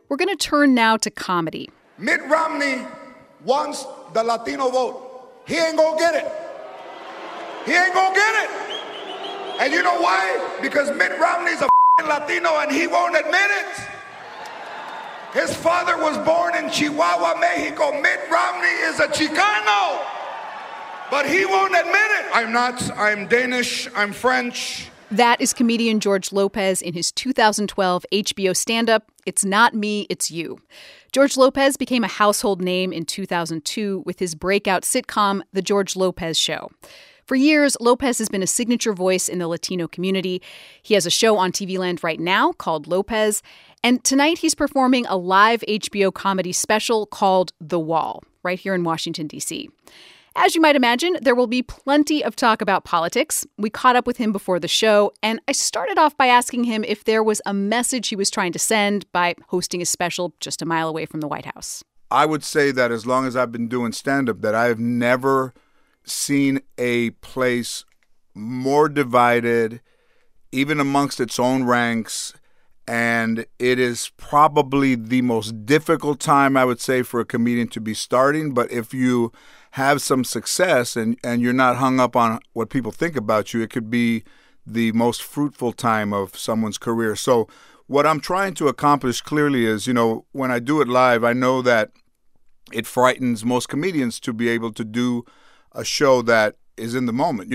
We're going to turn now to comedy. Mitt Romney wants the Latino vote. He ain't gonna get it. He ain't gonna get it. And you know why? Because Mitt Romney's a Latino and he won't admit it. His father was born in Chihuahua, Mexico. Mitt Romney is a Chicano. But he won't admit it. I'm not. I'm Danish. I'm French. That is comedian George Lopez in his 2012 HBO stand-up, It's Not Me, It's You. George Lopez became a household name in 2002 with his breakout sitcom, The George Lopez Show. For years, Lopez has been a signature voice in the Latino community. He has a show on TV Land right now called Lopez. And tonight he's performing a live HBO comedy special called The Wall, right here in Washington, D.C. As you might imagine, there will be plenty of talk about politics. We caught up with him before the show, and I started off by asking him if there was a message he was trying to send by hosting a special just a mile away from the White House. I would say that as long as I've been doing stand-up, that I have never seen a place more divided, even amongst its own ranks, and it is probably the most difficult time, I would say, for a comedian to be starting. But if you have some success and you're not hung up on what people think about you, it could be the most fruitful time of someone's career. So what I'm trying to accomplish clearly is, when I do it live, I know that it frightens most comedians to be able to do a show that is in the moment,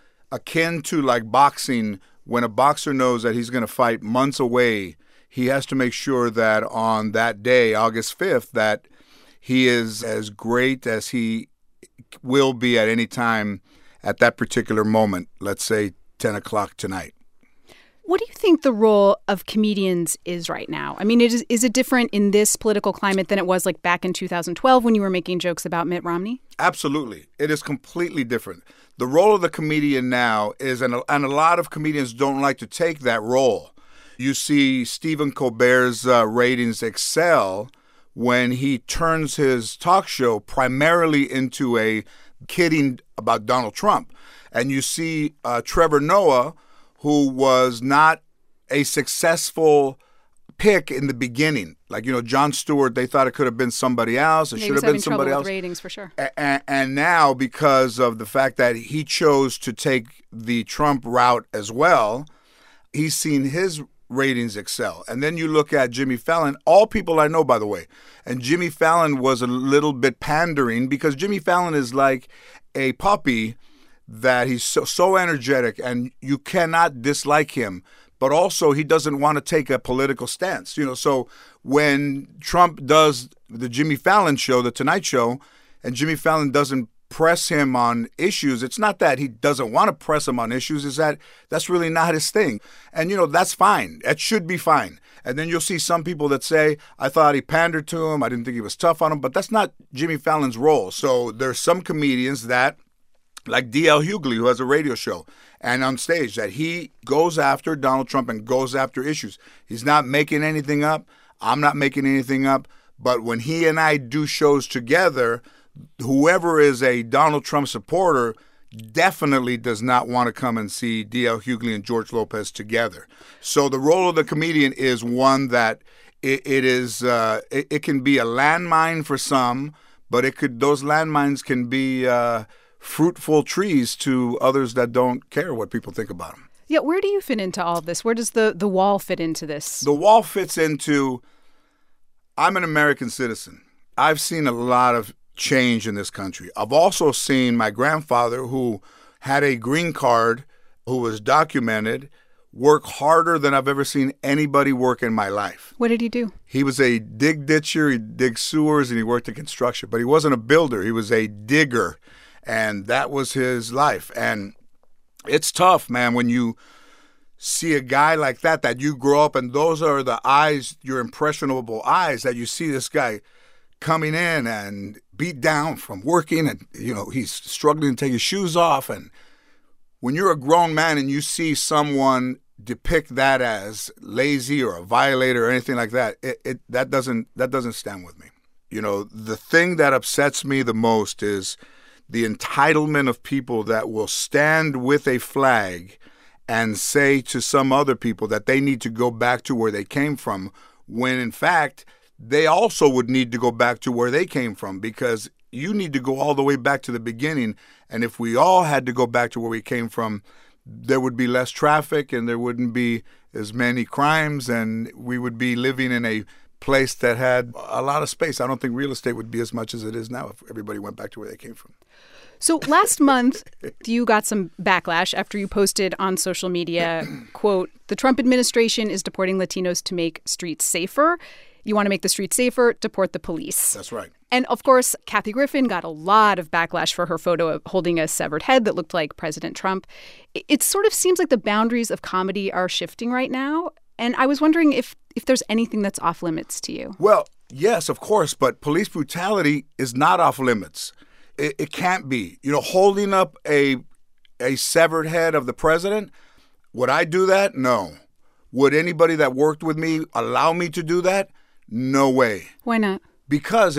akin to like boxing. When a boxer knows that he's going to fight months away, he has to make sure that on that day, August 5th, that he is as great as he will be at any time at that particular moment, let's say 10 o'clock tonight. What do you think the role of comedians is right now? I mean, is it different in this political climate than it was like back in 2012 when you were making jokes about Mitt Romney? Absolutely. It is completely different. The role of the comedian now is, and a lot of comedians don't like to take that role. You see Stephen Colbert's ratings excel when he turns his talk show primarily into a kidding about Donald Trump. And you see Trevor Noah, who was not a successful pick in the beginning. Like, Jon Stewart, they thought it could have been somebody else. It should have been somebody else. With ratings, for sure. And now, because of the fact that he chose to take the Trump route as well, he's seen his ratings excel. And then you look at Jimmy Fallon, all people I know, by the way. And Jimmy Fallon was a little bit pandering because Jimmy Fallon is like a puppy that he's so energetic and you cannot dislike him. But also he doesn't want to take a political stance. So when Trump does the Jimmy Fallon show, the Tonight Show, and Jimmy Fallon doesn't press him on issues, it's not that he doesn't want to press him on issues, it's that that's really not his thing. And, that's fine. That should be fine. And then you'll see some people that say, I thought he pandered to him, I didn't think he was tough on him, but that's not Jimmy Fallon's role. So there's some comedians that, like D.L. Hughley, who has a radio show, and on stage, that he goes after Donald Trump and goes after issues. He's not making anything up. I'm not making anything up. But when he and I do shows together, whoever is a Donald Trump supporter definitely does not want to come and see D.L. Hughley and George Lopez together. So the role of the comedian is one that it can be a landmine for some, but those landmines can be fruitful trees to others that don't care what people think about them. Yeah, where do you fit into all of this? Where does the wall fit into this? The wall fits into, I'm an American citizen. I've seen a lot of change in this country. I've also seen my grandfather, who had a green card, who was documented, work harder than I've ever seen anybody work in my life. What did he do? He was a dig ditcher, he digged sewers, and he worked in construction. But he wasn't a builder, he was a digger. And that was his life. And it's tough, man, when you see a guy like that you grow up, and those are the eyes, your impressionable eyes, that you see this guy coming in and beat down from working, and, he's struggling to take his shoes off. And when you're a grown man and you see someone depict that as lazy or a violator or anything like that, that doesn't stand with me. The thing that upsets me the most is the entitlement of people that will stand with a flag and say to some other people that they need to go back to where they came from, when in fact they also would need to go back to where they came from, because you need to go all the way back to the beginning. And if we all had to go back to where we came from, there would be less traffic and there wouldn't be as many crimes, and we would be living in a place that had a lot of space. I don't think real estate would be as much as it is now if everybody went back to where they came from. So last month, you got some backlash after you posted on social media, quote, "The Trump administration is deporting Latinos to make streets safer. You want to make the streets safer, deport the police." That's right. And, of course, Kathy Griffin got a lot of backlash for her photo of holding a severed head that looked like President Trump. It sort of seems like the boundaries of comedy are shifting right now. And I was wondering if there's anything that's off limits to you. Well, yes, of course, but police brutality is not off limits. It can't be. You know, holding up a severed head of the president, would I do that? No. Would anybody that worked with me allow me to do that? No way. Why not? Because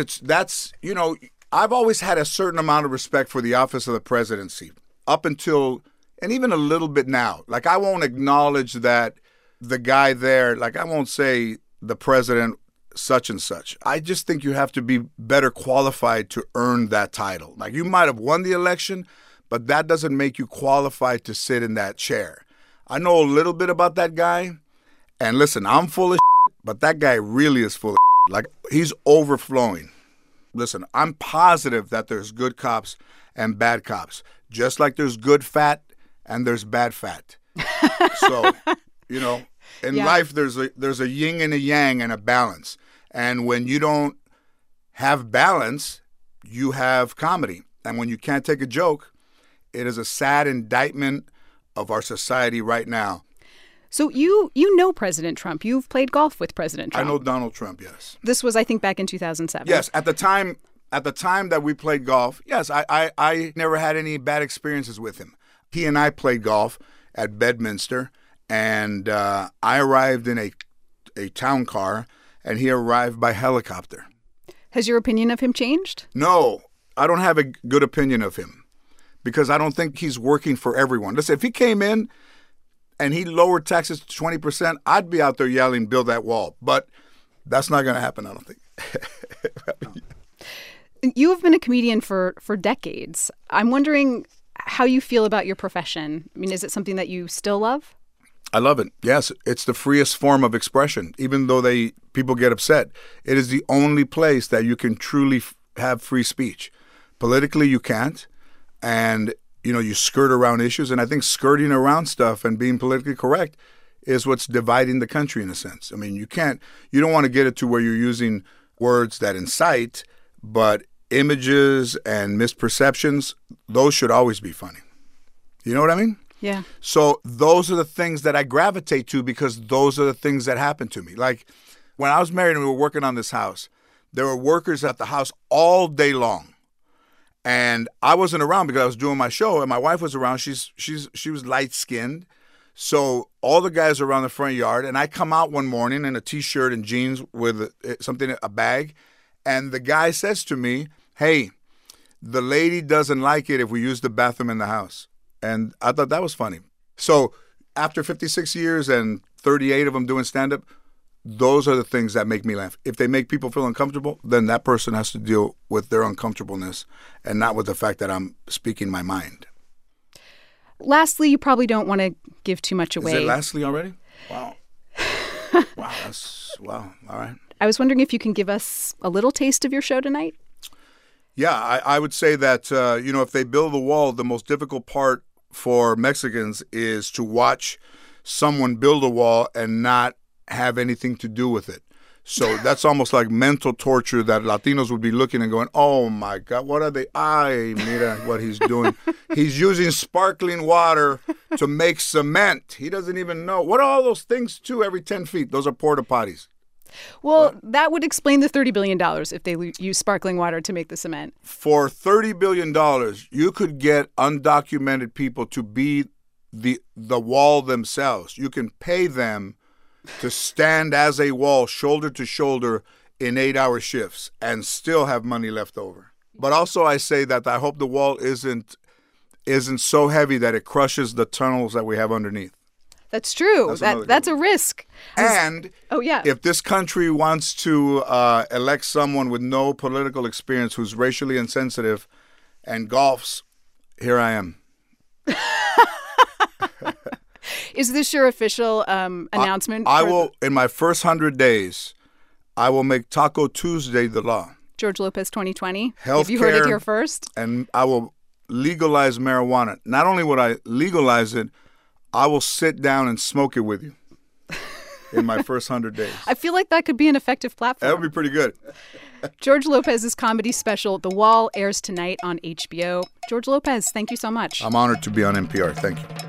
I've always had a certain amount of respect for the office of the presidency up until, and even a little bit now. Like, I won't acknowledge that the guy there, like, I won't say the president such and such. I just think you have to be better qualified to earn that title. Like, you might have won the election, but that doesn't make you qualified to sit in that chair. I know a little bit about that guy, and listen, I'm full of shit, but that guy really is full of shit. Like, he's overflowing. Listen, I'm positive that there's good cops and bad cops, just like there's good fat and there's bad fat. So, in life, there's a yin and a yang and a balance. And when you don't have balance, you have comedy. And when you can't take a joke, it is a sad indictment of our society right now. So you know President Trump. You've played golf with President Trump. I know Donald Trump, yes. This was, I think, back in 2007. Yes, at the time that we played golf, yes, I never had any bad experiences with him. He and I played golf at Bedminster, and I arrived in a town car, and he arrived by helicopter. Has your opinion of him changed? No, I don't have a good opinion of him because I don't think he's working for everyone. Listen, if he came in and he lowered taxes to 20%, I'd be out there yelling, "Build that wall." But that's not going to happen, I don't think. You've been a comedian for decades. I'm wondering how you feel about your profession. I mean, is it something that you still love? I love it. Yes, it's the freest form of expression. Even though people get upset, it is the only place that you can truly have free speech. Politically, you can't. And, you skirt around issues. And I think skirting around stuff and being politically correct is what's dividing the country in a sense. I mean, you don't want to get it to where you're using words that incite, but images and misperceptions, those should always be funny. You know what I mean? Yeah. So those are the things that I gravitate to because those are the things that happen to me. Like when I was married and we were working on this house, there were workers at the house all day long. And I wasn't around because I was doing my show, and my wife was around. She was light-skinned. So all the guys are around the front yard, and I come out one morning in a T-shirt and jeans with a bag, and the guy says to me, "Hey, the lady doesn't like it if we use the bathroom in the house." And I thought that was funny. So after 56 years and 38 of them doing stand-up, those are the things that make me laugh. If they make people feel uncomfortable, then that person has to deal with their uncomfortableness and not with the fact that I'm speaking my mind. Lastly, you probably don't want to give too much away. Is it lastly already? Wow. Wow. All right. I was wondering if you can give us a little taste of your show tonight. Yeah, I would say that, if they build the wall, the most difficult part for Mexicans is to watch someone build a wall and not have anything to do with it. So that's almost like mental torture that Latinos would be looking and going, "Oh my God, what are they? Ay, mira what he's doing. He's using sparkling water to make cement. He doesn't even know." What are all those things too every 10 feet? Those are porta potties. Well, that would explain the $30 billion if they use sparkling water to make the cement. For $30 billion, you could get undocumented people to be the wall themselves. You can pay them to stand as a wall, shoulder to shoulder, in 8-hour shifts and still have money left over. But also I say that I hope the wall isn't so heavy that it crushes the tunnels that we have underneath. That's true. That's a risk. And yeah. If this country wants to elect someone with no political experience who's racially insensitive and golfs, here I am. Is this your official announcement? I will, in my first 100 days, I will make Taco Tuesday the law. George Lopez 2020. Healthcare, have you heard it here first? And I will legalize marijuana. Not only would I legalize it, I will sit down and smoke it with you in my first 100 days. I feel like that could be an effective platform. That would be pretty good. George Lopez's comedy special, The Wall, airs tonight on HBO. George Lopez, thank you so much. I'm honored to be on NPR. Thank you.